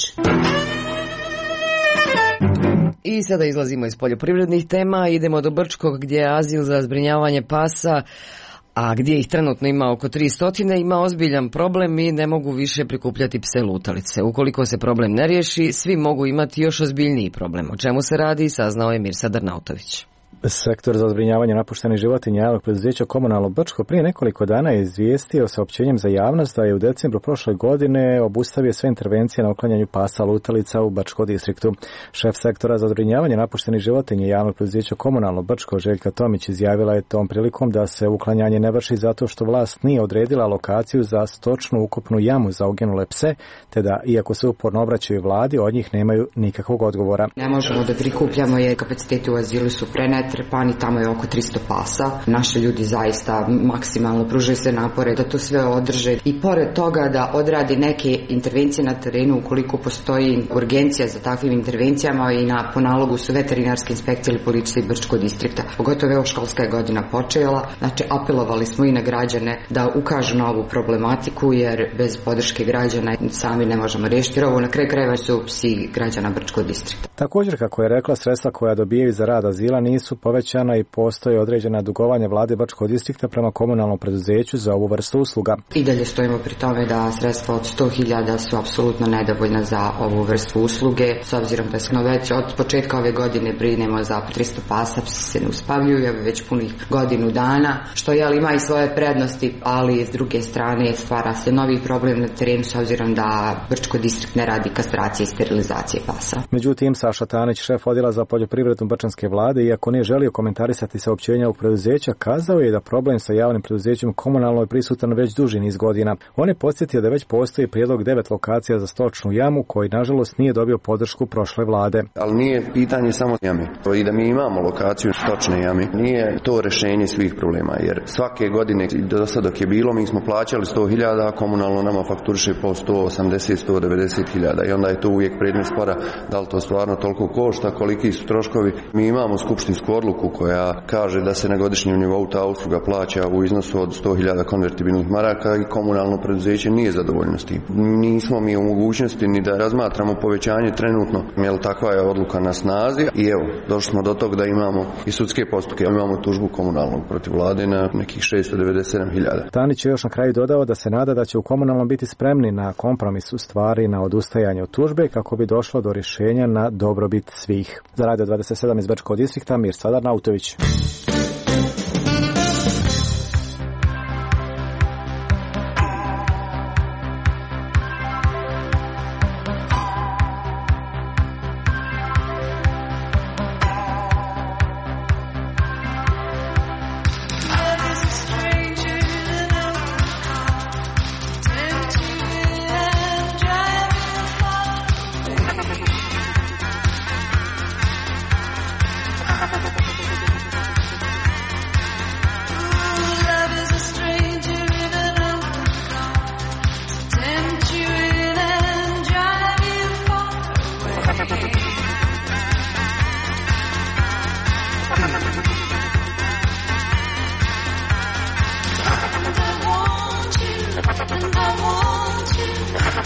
I sada izlazimo iz poljoprivrednih tema, idemo do Brčkog gdje je azil za zbrinjavanje pasa, a gdje ih trenutno ima oko tristo, ima ozbiljan problem i ne mogu više prikupljati pse lutalice. Ukoliko se problem ne riješi, svi mogu imati još ozbiljniji problem. O čemu se radi, saznao je Mirsad Arnautović. Sektor za zbrinjavanje napuštenih životinja javnog preduzeća Komunalno Brčko prije nekoliko dana je izvijestio saopćenjem za javnost da je u decembru prošle godine obustavio sve intervencije na uklanjanju pasa lutalica u Brčko distriktu. Šef sektora za zbrinjavanje napuštenih životinja javnog preduzeća Komunalno Brčko Željka Tomić izjavila je tom prilikom da se uklanjanje ne vrši zato što vlast nije odredila lokaciju za stočnu ukupnu jamu za uginule pse, te da iako se uporno obraćaju vladi, od njih nemaju nikakvog odgovora. Ne možemo da prikupljamo jer kapaciteti u azilu su prenet trpani, tamo je oko tristo pasa. Naši ljudi zaista maksimalno pružaju sve napore da to sve održe i pored toga da odradi neke intervencije na terenu ukoliko postoji urgencija za takvim intervencijama i na po nalogu su veterinarske inspekcije ili policije Brčkog distrikta. Pogotovo evo školska je godina počela, znači apelovali smo i na građane da ukažu na ovu problematiku jer bez podrške građana sami ne možemo riješiti jer ovo na kraju krajeva su psi građana Brčkog distrikta. Također, kako je rekla, sredstva koja dobijaju za rad azila nisu povećana i postoje određena dugovanja vlade Brčkog distrikta prema komunalnom preduzeću za ovu vrstu usluga. I dalje stojimo pri tome da sredstva od sto hiljada su apsolutno nedovoljna za ovu vrstu usluge, s obzirom da smo već od početka ove godine brinemo za tristo pasa, psi se ne uspavljuju već punih godinu dana, što je, ali ima i svoje prednosti, ali s druge strane stvara se novi problem na terenu s obzirom da Brčko distrikt ne radi kastracije i sterilizacije pasa. Međutim, Saša Tanić, šef odjela za poljoprivredu Brčanske vlade, iako nije želio komentarisati saopćenja u preduzeća, kazao je da problem sa javnim preduzećem Komunalno je prisutan već duži niz godina. On je podsjetio da već postoji prijedlog devet lokacija za stočnu jamu koji nažalost nije dobio podršku prošle vlade. Ali nije pitanje samo jame. I da mi imamo lokaciju stočne jame, nije to rješenje svih problema, jer svake godine do sada dok je bilo mi smo plaćali sto hiljada, a Komunalno nama fakturiše po sto osamdeset do sto devedeset hiljada i onda je to uvijek predmet spora da li to stvarno toliko košta, koliki su troškovi. Mi imamo skupštinsku odluku koja kaže da se na godišnjem nivou ta usluga plaća u iznosu od sto hiljada konvertibilnih maraka i komunalno preduzeće nije zadovoljno s tim. Nismo mi u mogućnosti ni da razmatramo povećanje trenutno, jer takva je odluka na snazi i evo, došli smo do tog da imamo i sudske postupke. Imamo tužbu komunalnog protiv vlade na nekih šesto devedeset sedam hiljada. Tanić je još na kraju dodao da se nada da će u komunalnom biti spremni na kompromis u stvari na odustajanje od tužbe kako bi došlo do rješenja na dobrobit svih. Za Radio dvadeset sedam iz Brčkog distrikta, Mirsad Arnautović.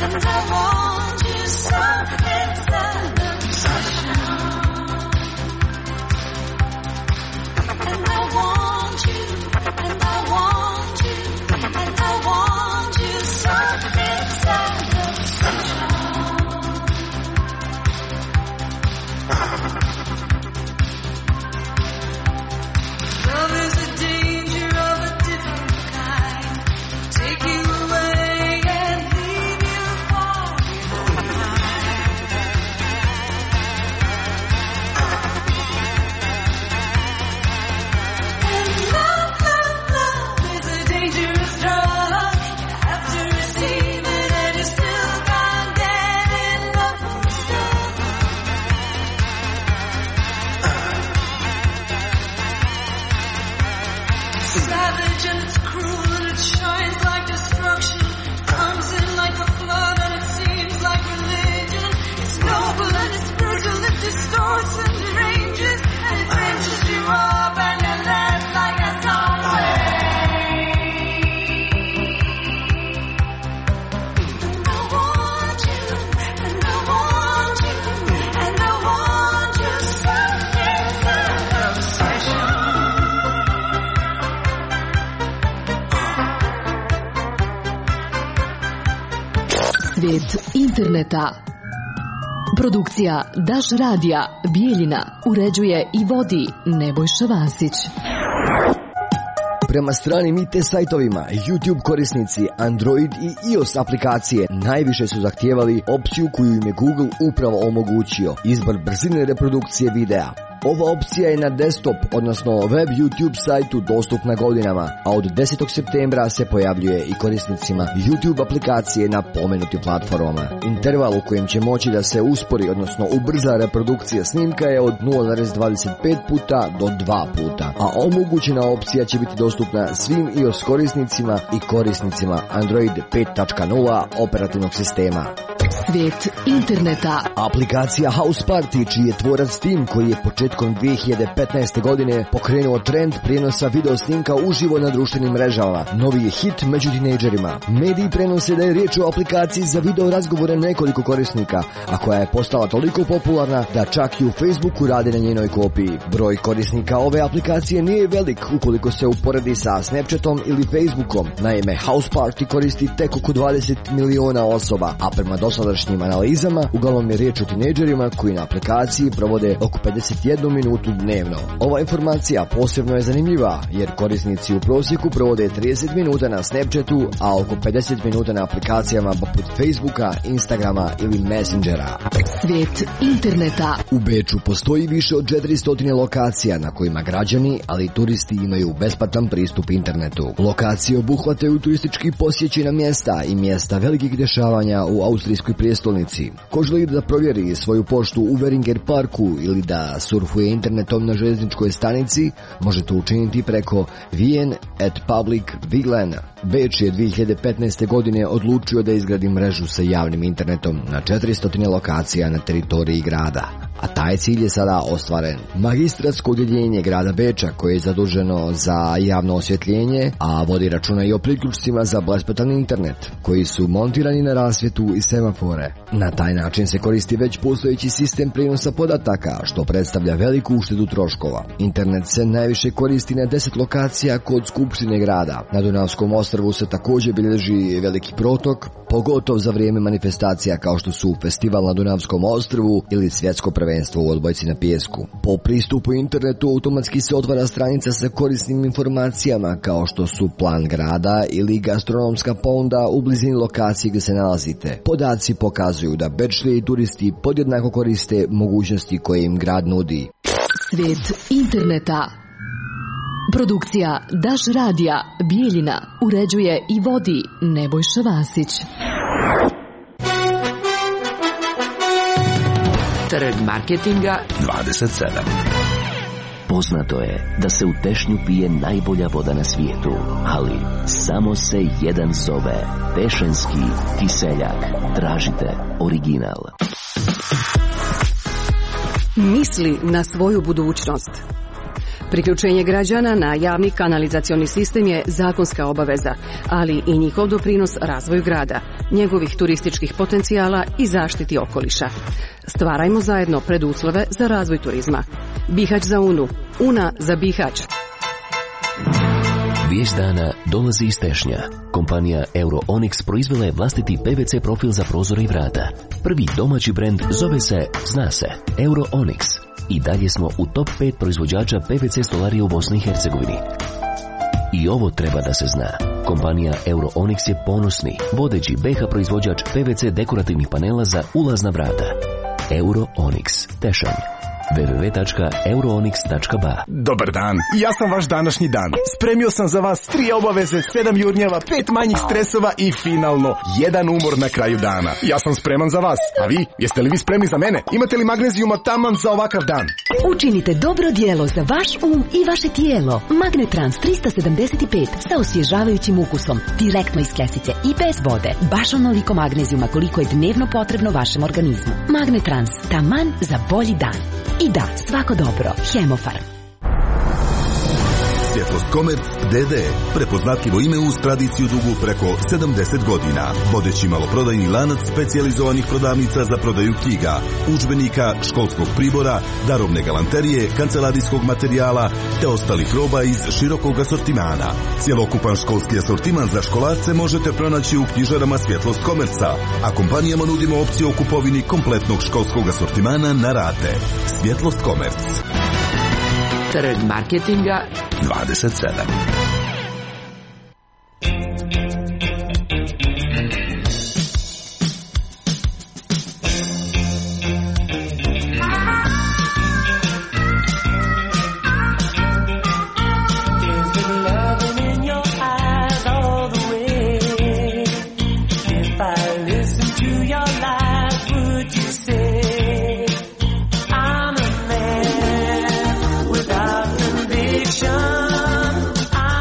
Svijet interneta. Produkcija Daš radija Bijeljina uređuje i vodi Nebojša Vasić. Prema stranim I T sajtovima, YouTube korisnici Android i iOS aplikacije najviše su zahtijevali opciju koju im je Google upravo omogućio, izbor brzine reprodukcije videa. Ova opcija je na desktop, odnosno web YouTube sajtu dostupna godinama, a od desetog septembra se pojavljuje i korisnicima YouTube aplikacije na pomenutim platformama. Interval u kojem će moći da se uspori, odnosno ubrza reprodukcija snimka je od nula zarez dvadeset pet puta do dva puta, a omogućena opcija će biti dostupna svim iOS korisnicima i korisnicima Android pet točka nula operativnog sistema. Svijet interneta. Aplikacija House Party, čiji je tvorac Tim, koji je početkom dvije hiljade petnaeste. godine pokrenuo trend prijenosa video snimka uživo na društvenim mrežama, novi je hit među tinejdžerima. Mediji prenose da je riječ o aplikaciji za video razgovore nekoliko korisnika, a koja je postala toliko popularna da čak i u Facebooku rade na njenoj kopiji. Broj korisnika ove aplikacije nije velik ukoliko se uporedi sa Snapchatom ili Facebookom. Naime, House Party koristi tek oko dvadeset miliona osoba, a prema dosadašnjim analizama uglavnom je riječ o tinejdžerima koji na aplikaciji provode oko pedeset jednu minutu dnevno. Ova informacija posebno je zanimljiva jer korisnici u prosjeku provode trideset minuta na Snapchatu, a oko pedeset minuta na aplikacijama poput Facebooka, Instagrama ili Messengera. Svijet interneta. U Beču postoji više od četiristo lokacija na kojima građani, ali i turisti imaju besplatan pristup internetu. Lokacije obuhvataju turistički posjećena mjesta i mjesta velikih dešavanja u austrijskoj prijestolnici. Ko želi da provjeri svoju poštu u Veringer parku ili da surfuje internetom na željezničkoj stanici, može to učiniti preko Wien at Public Viglen. Beč je dvije hiljade petnaeste. godine odlučio da izgradi mrežu sa javnim internetom na četiristo lokacija na teritoriji grada, a taj cilj je sada ostvaren. Magistratsko odjeljenje grada Beča, koje je zaduženo za javno osvjetljenje, a vodi računa i o priključcima za besplatan internet, koji su montirani na rasvjetu i semafore. Na taj način se koristi već postojeći sistem prijenosa podataka, što predstavlja veliku uštedu troškova. Internet se najviše koristi na deset lokacija kod Skupštine grada. Na Dunavskom ostrvu se također bilježi veliki protok, pogotovo za vrijeme manifestacija kao što su Festival na Dunavskom ostrvu ili Svjetsko prvenstvo u odbojci na pijesku. Po pristupu internetu automatski se otvara stranica sa korisnim informacijama kao što su plan grada ili gastronomska ponuda u blizini lokacije gdje se nalazite. Podaci pokazuju da Bečlije i turisti podjednako koriste mogućnosti koje im grad nudi. Svijet interneta. Produkcija Daš radija Bijeljina uređuje i vodi Nebojša Vasić. Trg marketinga dvadeset sedam. Poznato je da se u Tešnju pije najbolja voda na svijetu, ali samo se jedan zove Tešanjski kiseljak. Tražite original. Misli na svoju budućnost. Priključenje građana na javni kanalizacioni sistem je zakonska obaveza, ali i njihov doprinos razvoju grada, njegovih turističkih potencijala i zaštiti okoliša. Stvarajmo zajedno preduslove za razvoj turizma. Bihać za Unu, Una za Bihać. Vijest dana dolazi iz Tešnja. Kompanija Euro-Onyx proizvela je vlastiti P V C profil za prozore i vrata. Prvi domaći brend zove se, zna se, Euro-Onyx. I dalje smo u top pet proizvođača P V C stolarije u Bosni i Hercegovini. I ovo treba da se zna. Kompanija Euro-Onyx je ponosni, vodeći B H proizvođač P V C dekorativnih panela za ulazna vrata. Euro-Onyx, Tešanj. w w w tačka euroonyx tačka ba. Dobar dan, ja sam vaš današnji dan. Spremio sam za vas tri obaveze, sedam jurnjeva, pet manjih stresova i finalno, jedan umor na kraju dana. Ja sam spreman za vas, a vi? Jeste li vi spremni za mene? Imate li magnezijuma taman za ovakav dan? Učinite dobro djelo za vaš um i vaše tijelo. Magnetrans trista sedamdeset pet sa osvježavajućim ukusom, direktno iz kesice i bez vode. Baš onoliko magnezijuma koliko je dnevno potrebno vašem organizmu. Magnetrans, taman za bolji dan. I da, svako dobro. Hemofarm. Svjetlost Komerc D D. Prepoznatljivo ime uz tradiciju dugu preko sedamdeset godina. Vodeći maloprodajni lanac specijalizovanih prodavnica za prodaju knjiga, udžbenika, školskog pribora, darovne galanterije, kancelarijskog materijala te ostalih roba iz širokog asortimana. Cjelokupan školski asortiman za školarce možete pronaći u knjižarama Svjetlost Komerca, a kompanijama nudimo opciju o kupovini kompletnog školskog asortimana na rate. Svjetlost Komerc. Trg marketinga dvadeset sedam. I'm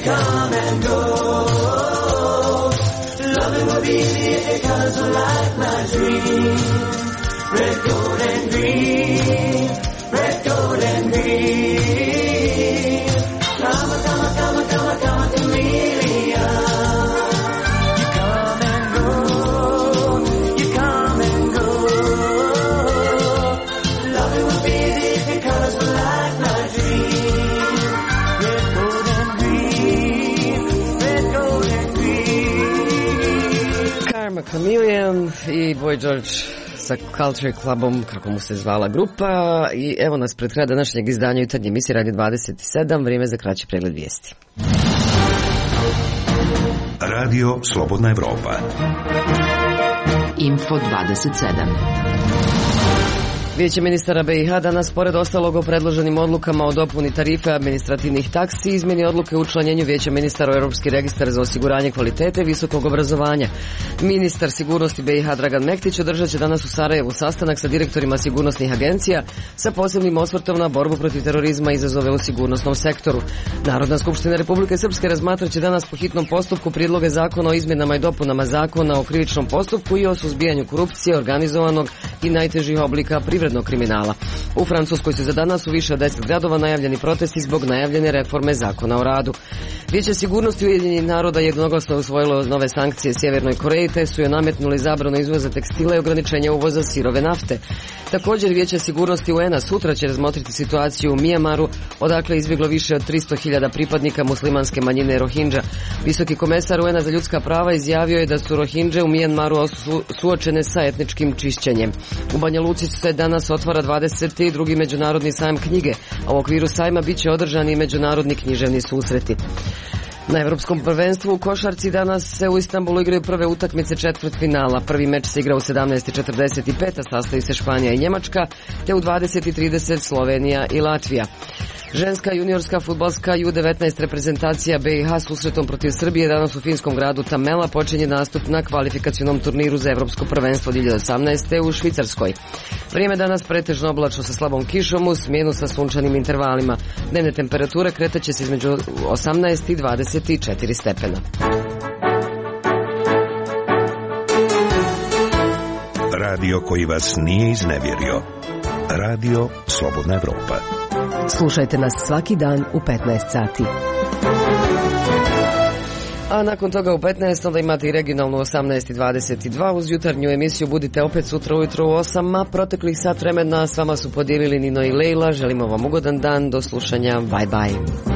come and go. Loving will be the colors of life, my dream. Red, gold, and green. Red, gold, and green. Come, come, come, come, come, chameleon. You come and go. You come and go. Loving will be the colors of life, my dream. Red, gold, and green. Red, gold, and green. Karma Chameleon i Boy George sa Culture Clubom, kako mu se zvala grupa. I evo nas pred kraj današnjeg izdanja jutarnje emisije Radio dvadeset sedam, vrijeme za kraći pregled vijesti. Radio Slobodna Evropa. Info dvadeset sedam. Vijeće ministara be i ha danas, pored ostalog o predloženim odlukama o dopuni tarife administrativnih taksi, izmjeni odluke o učlanjenju Vijeća ministara u Europski registar za osiguranje kvalitete visokog obrazovanja. Ministar sigurnosti be i ha Dragan Mektić održat će danas u Sarajevu sastanak sa direktorima sigurnosnih agencija sa posebnim osvrtom na borbu protiv terorizma i izazove u sigurnosnom sektoru. Narodna skupština Republike Srpske razmatrat će danas po hitnom postupku prijedloge zakona o izmjenama i dopunama zakona o krivičnom postupku i o suzbijanju korupcije, organizovanog i najtežih oblika privrednog kriminala. U Francuskoj su za danas u više od deset gradova najavljeni protesti zbog najavljene reforme zakona o radu. Vijeće sigurnosti Ujedinjenih naroda jednoglasno usvojilo nove sankcije Sjevernoj Koreji, te su joj nametnuli zabranu izvoza tekstila i ograničenja uvoza sirove nafte. Također Vijeće sigurnosti u en a sutra će razmotriti situaciju u Mijamaru, odakle je izbjeglo više od tristo hiljada pripadnika muslimanske manjine Rohingya. Visoki komesar u en a za ljudska prava izjavio je da su Rohingye u Mijamaru su, suočene sa etničkim čišćenjem. U Banja Luci se danas otvara dvadeseti drugi međunarodni sajam knjige, a u okviru sajma bit će održani i međunarodni književni susreti. Na Evropskom prvenstvu u košarci danas se u Istanbulu igraju prve utakmice četvrtfinala. Prvi meč se igra u sedamnaest četrdeset pet, a sastoji se Španija i Njemačka, te u dvadeset trideset Slovenija i Latvija. Ženska juniorska fudbalska ju devetnaest reprezentacija be i ha susretom protiv Srbije danas u finskom gradu Tamela počinje nastup na kvalifikacionom turniru za Evropsko prvenstvo dvije hiljade osamnaeste. u Švicarskoj. Vrijeme danas pretežno oblačno sa slabom kišom u smjenu sa sunčanim intervalima. Dnevne temperature kretaće se između osamnaest i dvadeset četiri stepena. Radio koji vas nije iznevjerio. Radio Slobodna Evropa. Slušajte nas svaki dan u petnaest sati. A nakon toga u petnaest onda imate i regionalnu osamnaest i dvadeset dva. Uz jutarnju emisiju budite opet sutra ujutro u osam, a proteklih sat vremena s vama su podijelili Nino i Lejla. Želimo vam ugodan dan, do slušanja, bye bye.